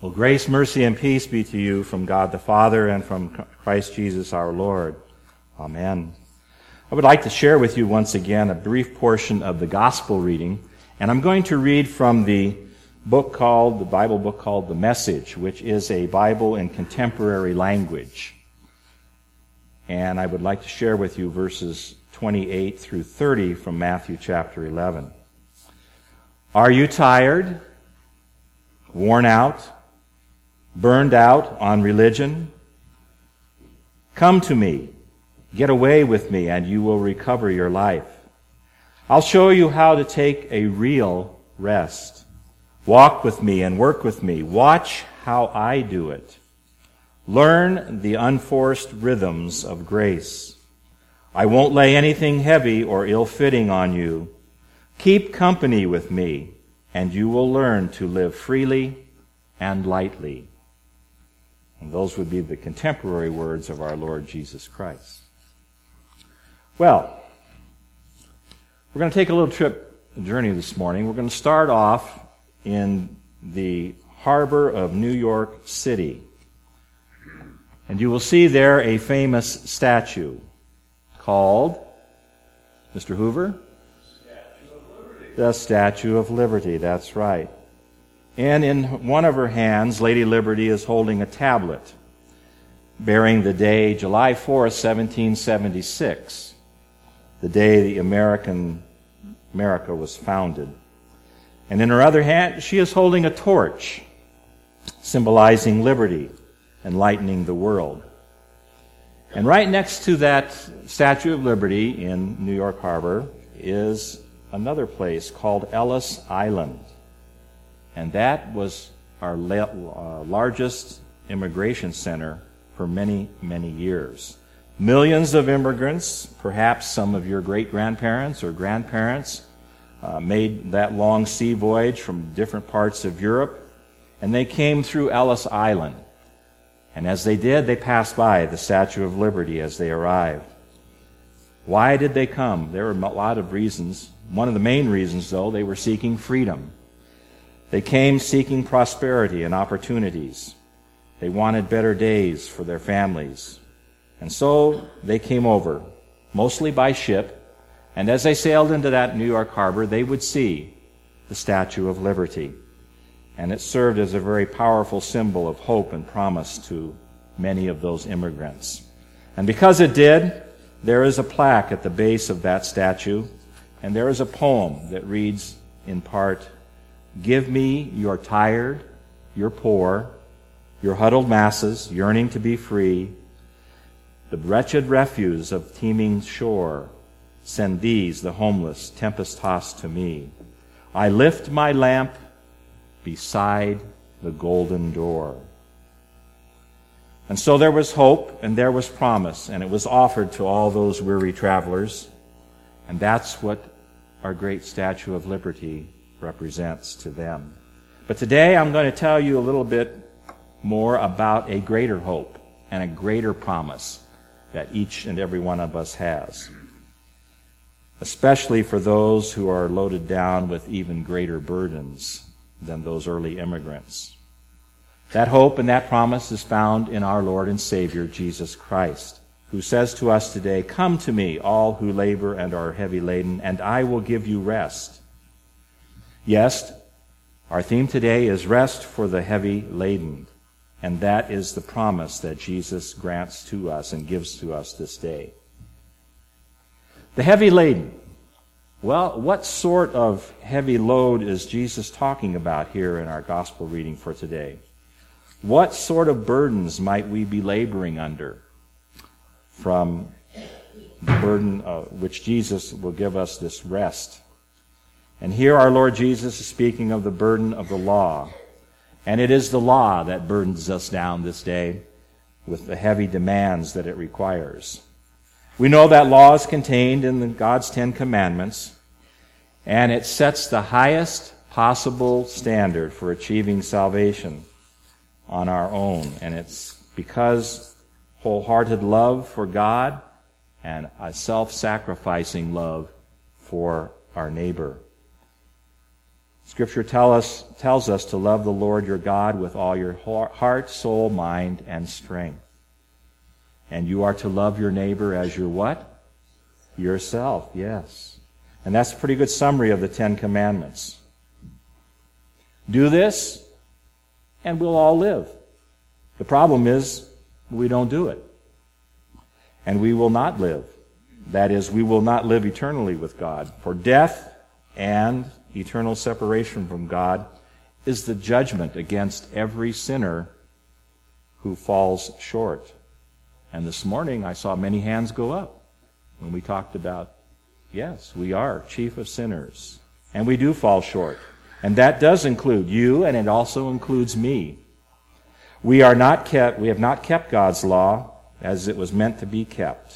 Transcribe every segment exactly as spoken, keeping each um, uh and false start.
Well, grace, mercy, and peace be to you from God the Father and from Christ Jesus our Lord. Amen. I would like to share with you once again a brief portion of the gospel reading, and I'm going to read from the book called, the Bible book called The Message, which is a Bible in contemporary language. And I would like to share with you verses twenty-eight through thirty from Matthew chapter eleven. Are you tired, worn out, burned out on religion? Come to me, get away with me, and you will recover your life. I'll show you how to take a real rest. Walk with me and work with me. Watch how I do it. Learn the unforced rhythms of grace. I won't lay anything heavy or ill-fitting on you. Keep company with me, and you will learn to live freely and lightly. And those would be the contemporary words of our Lord Jesus Christ. Well, we're going to take a little trip, a journey this morning. We're going to start off in the harbor of New York City. And you will see there a famous statue called, Mister Hoover? Statue of Liberty. The Statue of Liberty, that's right. And in one of her hands, Lady Liberty is holding a tablet bearing the day July fourth, seventeen seventy-six, the day the American America was founded. And in her other hand, she is holding a torch symbolizing liberty, enlightening the world. And right next to that Statue of Liberty in New York Harbor is another place called Ellis Island. And that was our la- uh, largest immigration center for many, many years. Millions of immigrants, perhaps some of your great-grandparents or grandparents, uh, made that long sea voyage from different parts of Europe, and they came through Ellis Island. And as they did, they passed by the Statue of Liberty as they arrived. Why did they come? There were a lot of reasons. One of the main reasons, though, they were seeking freedom. They came seeking prosperity and opportunities. They wanted better days for their families. And so they came over, mostly by ship, and as they sailed into that New York harbor, they would see the Statue of Liberty. And it served as a very powerful symbol of hope and promise to many of those immigrants. And because it did, there is a plaque at the base of that statue, and there is a poem that reads in part, "Give me your tired, your poor, your huddled masses yearning to be free, the wretched refuse of teeming shore. Send these, the homeless, tempest-tossed to me. I lift my lamp beside the golden door." And so there was hope and there was promise, and it was offered to all those weary travelers. And that's what our great Statue of Liberty represents to them. But today I'm going to tell you a little bit more about a greater hope and a greater promise that each and every one of us has, especially for those who are loaded down with even greater burdens than those early immigrants. That hope and that promise is found in our Lord and Savior, Jesus Christ, who says to us today, "Come to me, all who labor and are heavy laden, and I will give you rest." Yes, our theme today is rest for the heavy laden, and that is the promise that Jesus grants to us and gives to us this day. The heavy laden. Well, what sort of heavy load is Jesus talking about here in our gospel reading for today? What sort of burdens might we be laboring under from the burden of which Jesus will give us this rest? And here our Lord Jesus is speaking of the burden of the law. And it is the law that burdens us down this day with the heavy demands that it requires. We know that law is contained in the God's Ten Commandments, and it sets the highest possible standard for achieving salvation on our own. And it's because wholehearted love for God and a self-sacrificing love for our neighbor. Scripture tell us, tells us to love the Lord your God with all your heart, soul, mind, and strength. And you are to love your neighbor as your what? Yourself, yes. And that's a pretty good summary of the Ten Commandments. Do this, and we'll all live. The problem is, we don't do it. And we will not live. That is, we will not live eternally with God. For death and eternal separation from God is the judgment against every sinner who falls short. And this morning I saw many hands go up when we talked about, yes, we are chief of sinners. And we do fall short. And that does include you, and it also includes me. We are not kept, we have not kept God's law as it was meant to be kept.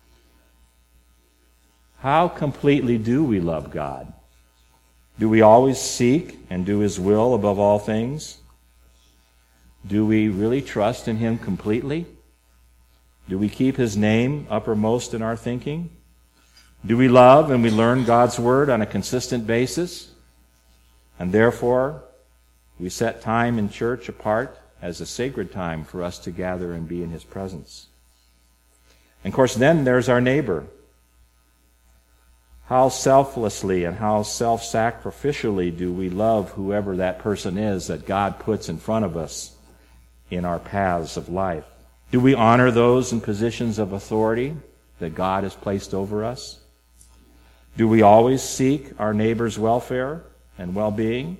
How completely do we love God? Do we always seek and do His will above all things? Do we really trust in Him completely? Do we keep His name uppermost in our thinking? Do we love and we learn God's Word on a consistent basis? And therefore, we set time in church apart as a sacred time for us to gather and be in His presence. And of course, then there's our neighbor. How selflessly and how self-sacrificially do we love whoever that person is that God puts in front of us in our paths of life? Do we honor those in positions of authority that God has placed over us? Do we always seek our neighbor's welfare and well-being?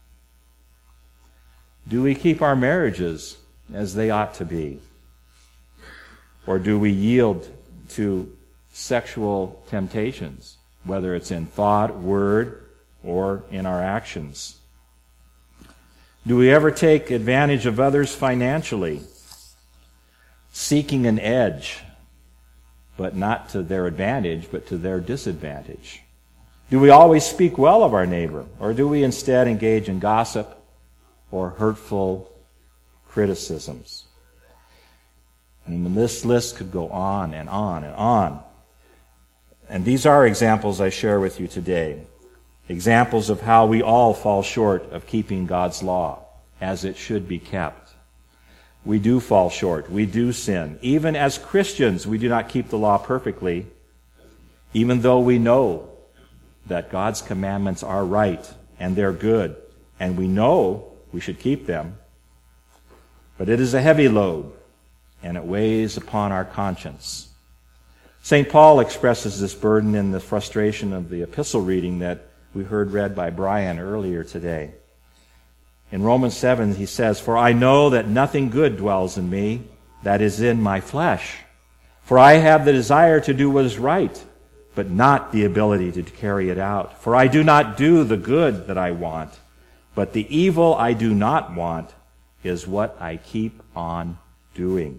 Do we keep our marriages as they ought to be? Or do we yield to sexual temptations, whether it's in thought, word, or in our actions? Do we ever take advantage of others financially, seeking an edge, but not to their advantage, but to their disadvantage? Do we always speak well of our neighbor, or do we instead engage in gossip or hurtful criticisms? And this list could go on and on and on. And these are examples I share with you today. Examples of how we all fall short of keeping God's law as it should be kept. We do fall short. We do sin. Even as Christians, we do not keep the law perfectly, even though we know that God's commandments are right and they're good, and we know we should keep them. But it is a heavy load, and it weighs upon our conscience. Saint Paul expresses this burden in the frustration of the epistle reading that we heard read by Brian earlier today. In Romans seven, he says, "For I know that nothing good dwells in me, that is in my flesh. For I have the desire to do what is right, but not the ability to carry it out. For I do not do the good that I want, but the evil I do not want is what I keep on doing."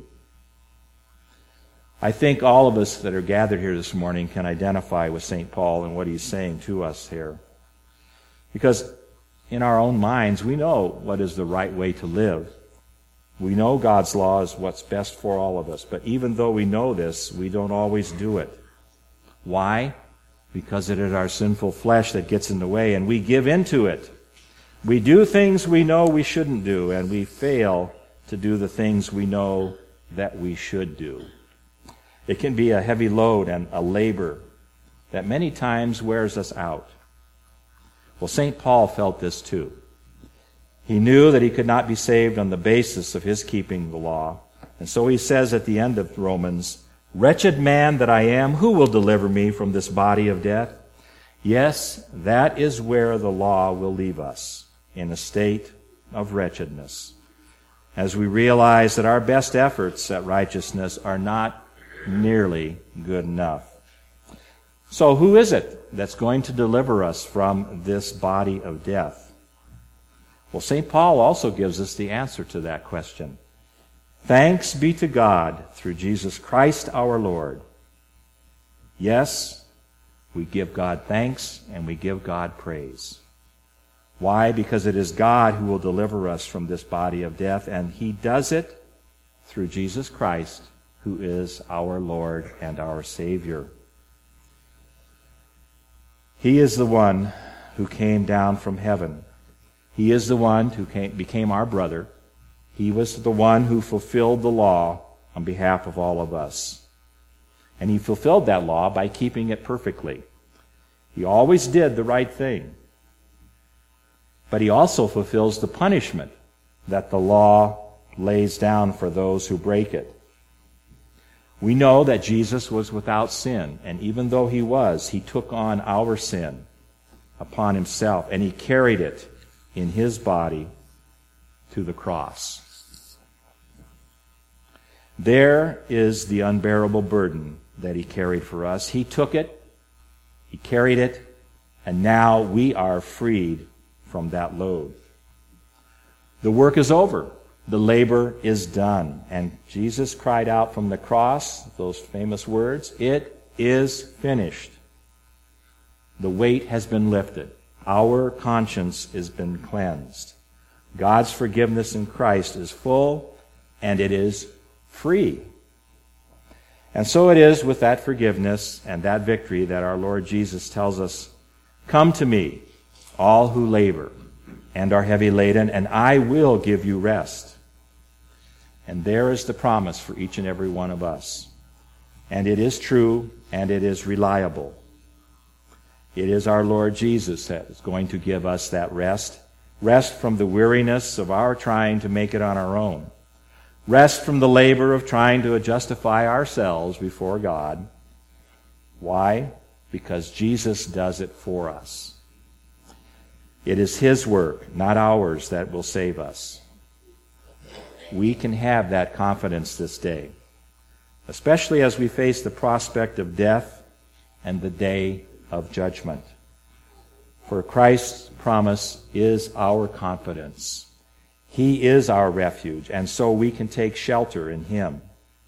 I think all of us that are gathered here this morning can identify with Saint Paul and what he's saying to us here. Because in our own minds, we know what is the right way to live. We know God's law is what's best for all of us. But even though we know this, we don't always do it. Why? Because it is our sinful flesh that gets in the way, and we give in to it. We do things we know we shouldn't do, and we fail to do the things we know that we should do. It can be a heavy load and a labor that many times wears us out. Well, Saint Paul felt this too. He knew that he could not be saved on the basis of his keeping the law. And so he says at the end of Romans, "Wretched man that I am, who will deliver me from this body of death?" Yes, that is where the law will leave us, in a state of wretchedness, as we realize that our best efforts at righteousness are not nearly good enough. So who is it that's going to deliver us from this body of death? Well, Saint Paul also gives us the answer to that question. Thanks be to God through Jesus Christ our Lord. Yes, we give God thanks and we give God praise. Why? Because it is God who will deliver us from this body of death, and He does it through Jesus Christ, who is our Lord and our Savior. He is the one who came down from heaven He is the one who came, became our brother. He was the one who fulfilled the law on behalf of all of us. And he fulfilled that law by keeping it perfectly. He always did the right thing. But he also fulfills the punishment that the law lays down for those who break it. We know that Jesus was without sin, and even though he was, he took on our sin upon himself, and he carried it in his body to the cross. There is the unbearable burden that he carried for us. He took it, he carried it, and now we are freed from that load. The work is over. The labor is done. And Jesus cried out from the cross, those famous words, "It is finished." The weight has been lifted. Our conscience has been cleansed. God's forgiveness in Christ is full, and it is free. And so it is with that forgiveness and that victory that our Lord Jesus tells us, "Come to me, all who labor and are heavy laden, and I will give you rest." And there is the promise for each and every one of us. And it is true, and it is reliable. It is our Lord Jesus that is going to give us that rest. Rest from the weariness of our trying to make it on our own. Rest from the labor of trying to justify ourselves before God. Why? Because Jesus does it for us. It is his work, not ours, that will save us. We can have that confidence this day, especially as we face the prospect of death and the day of judgment. For Christ's promise is our confidence. He is our refuge, and so we can take shelter in him.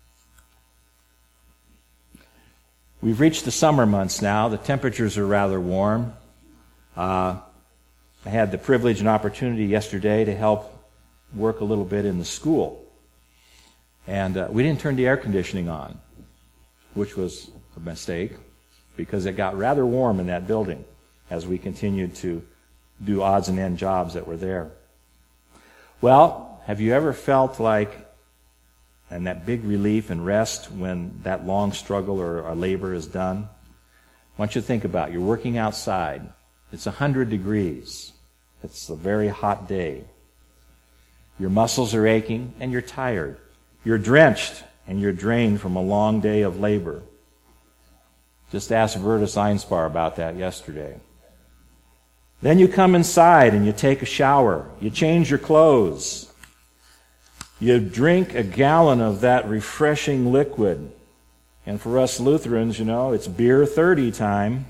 We've reached the summer months now. The temperatures are rather warm. Uh, I had the privilege and opportunity yesterday to help work a little bit in the school. And uh, we didn't turn the air conditioning on, which was a mistake, because it got rather warm in that building as we continued to do odds and end jobs that were there. Well, have you ever felt like, and that big relief and rest when that long struggle or, or labor is done? I want you to think about it. You're working outside. It's one hundred degrees. It's a very hot day. Your muscles are aching and you're tired. You're drenched and you're drained from a long day of labor. Just asked Verta Seinspar about that yesterday. Then you come inside and you take a shower. You change your clothes. You drink a gallon of that refreshing liquid. And for us Lutherans, you know, it's beer thirty time.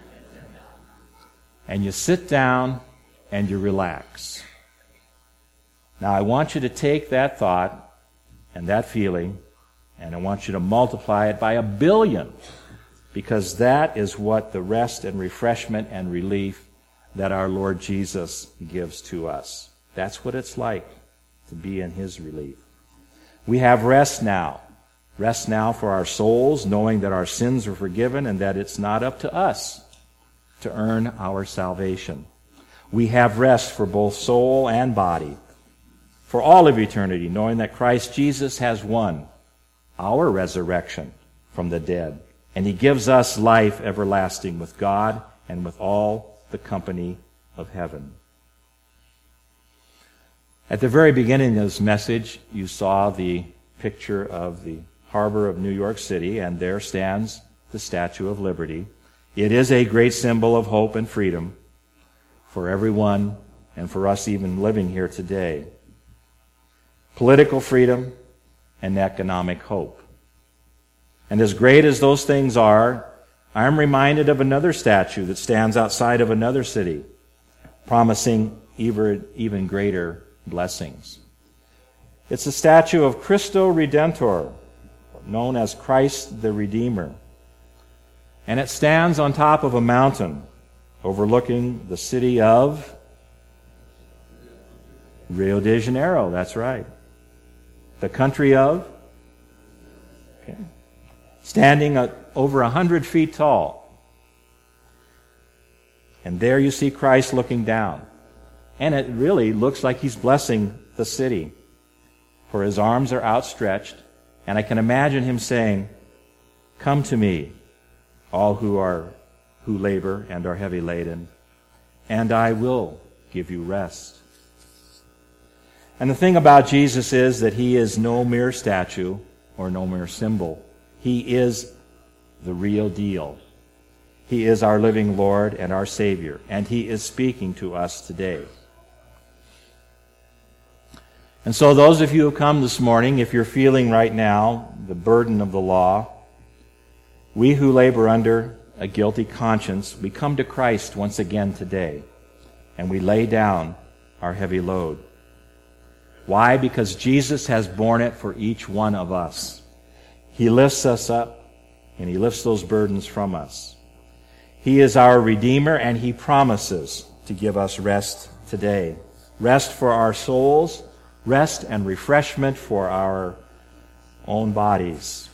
And you sit down and you relax. Now I want you to take that thought and that feeling, and I want you to multiply it by a billion, because that is what the rest and refreshment and relief that our Lord Jesus gives to us. That's what it's like to be in his relief. We have rest now. Rest now for our souls, knowing that our sins are forgiven and that it's not up to us to earn our salvation. We have rest for both soul and body, for all of eternity, knowing that Christ Jesus has won our resurrection from the dead, and he gives us life everlasting with God and with all the company of heaven. At the very beginning of this message, you saw the picture of the harbor of New York City, and there stands the Statue of Liberty. It is a great symbol of hope and freedom for everyone and for us even living here today. Political freedom and economic hope. And as great as those things are, I'm reminded of another statue that stands outside of another city, promising even, even greater blessings. It's a statue of Christo Redentor, known as Christ the Redeemer. And it stands on top of a mountain overlooking the city of Rio de Janeiro. That's right. The country of? Okay. Standing at over a hundred feet tall. And there you see Christ looking down. And it really looks like he's blessing the city. For his arms are outstretched, and I can imagine him saying, "Come to me, all who are who labor and are heavy laden, and I will give you rest." And the thing about Jesus is that he is no mere statue or no mere symbol. He is the real deal. He is our living Lord and our Savior, and he is speaking to us today. And so those of you who have come this morning, if you're feeling right now the burden of the law, we who labor under a guilty conscience, we come to Christ once again today, and we lay down our heavy load. Why? Because Jesus has borne it for each one of us. He lifts us up, and he lifts those burdens from us. He is our Redeemer, and he promises to give us rest today. Rest for our souls, rest and refreshment for our own bodies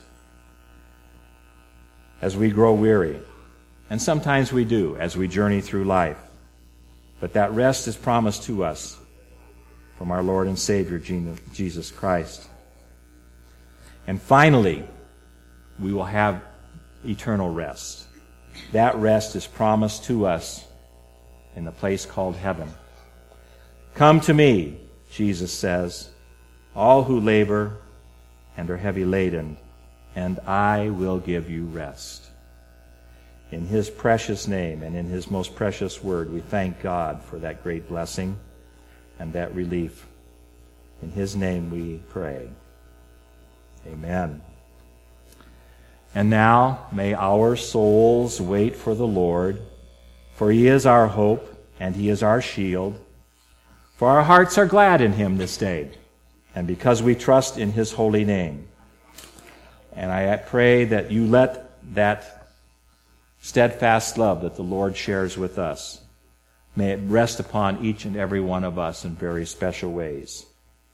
as we grow weary. And sometimes we do as we journey through life. But that rest is promised to us from our Lord and Savior, Jesus Christ. And finally, we will have eternal rest. That rest is promised to us in the place called heaven. "Come to me," Jesus says, "all who labor and are heavy laden, and I will give you rest." In his precious name and in his most precious word, we thank God for that great blessing and that relief. In his name we pray. Amen. And now may our souls wait for the Lord, for he is our hope and he is our shield. For our hearts are glad in him this day, and because we trust in his holy name. And I pray that you let that steadfast love that the Lord shares with us, may it rest upon each and every one of us in very special ways,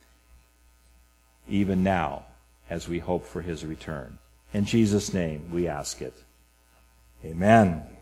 even now as we hope for his return. In Jesus' name we ask it. Amen.